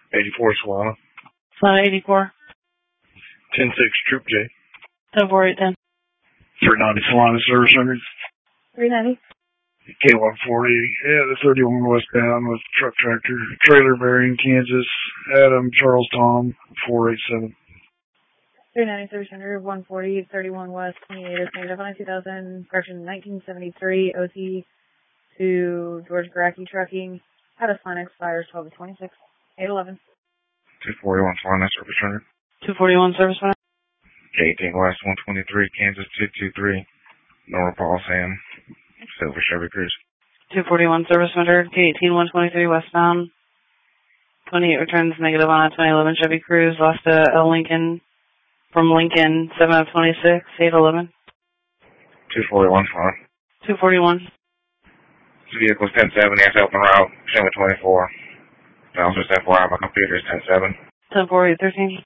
84 Solana. Solana 84. 10-6 Troop J. 10-4-8-10. 390 Solana Service Records. 390. K140, yeah, the 31 westbound with truck tractor, trailer bearing, Kansas, Adam, Charles Tom, 487. 390 Service Center, 140, 31 West, 28 is negative on 2000, correction 1973, OT to George Garacki Trucking, out of Sonic, expires 12-26, 811. 241 Solana Service Center. 241 Service Center. K18 West, 123, Kansas, 223, Nora Paul Sam, Silver Chevy Cruze. 241 Service Center, K18 123 westbound, 28 returns negative on a 2011 Chevy Cruze, lost to L. Lincoln, from Lincoln, 7 of 26, 811. 241 Solana. 241. This vehicle is 1070, it's open route, 724. Also, FYI, my computer is 10-7. 10-4-8-13.